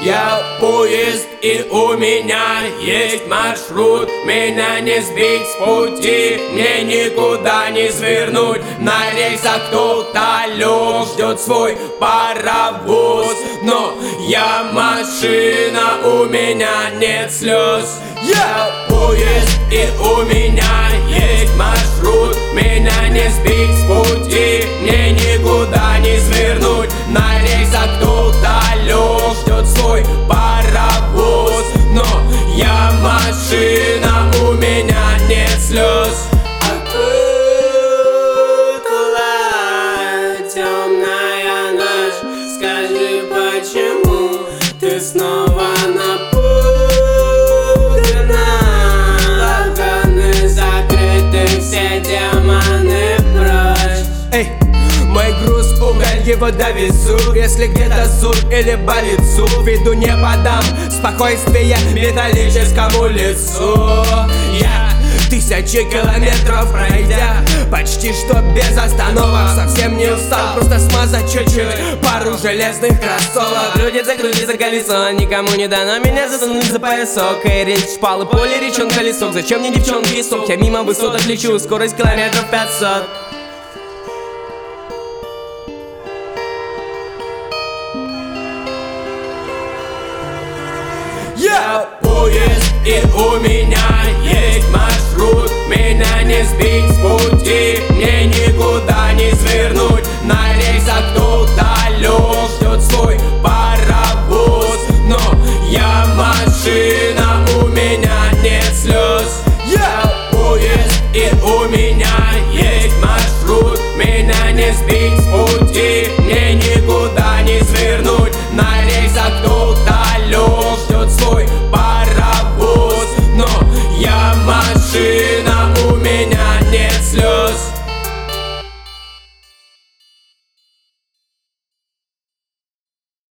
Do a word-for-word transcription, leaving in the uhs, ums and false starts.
Я поезд, и у меня есть маршрут. Меня не сбить с пути, мне никуда не свернуть. На рельсах кто-то лег, ждет свой паровоз. Но я машина, у меня нет слез. Я поезд, и у меня есть маршрут. Меня не сбить с пути, мне никуда не свернуть. На рельсах кто-то лег, ждет свой паровоз. Но я машина, у меня нет слез. Окутала темная ночь. Скажи, почему ты снова напугана? Окна закрыты, все демоны прочь. Эй, мой груз уголь, его довезу. Если где-то зуб или болит зуб, виду не подам спокойствие металлическому лицу. Я тысячи километров пройдя, почти что без остановок, совсем не устал, просто смазать чуть-чуть пару железных кроссовок. Крутится, крутится колесо, никому не дано меня засунуть за поясок. И речь шпалы, поле, речен колесок. Зачем мне девчонки и сок? Я мимо высоток лечу, скорость километров пятьсот. Я поезд, и у меня есть маршрут. Меня не сбить с пути, мне никуда не свернуть. На рельсах кто-то лег, ждет свой паровоз. Но я машина, у меня нет слез. Я поезд, и у меня есть маршрут. Меня не сбить с пути, мне не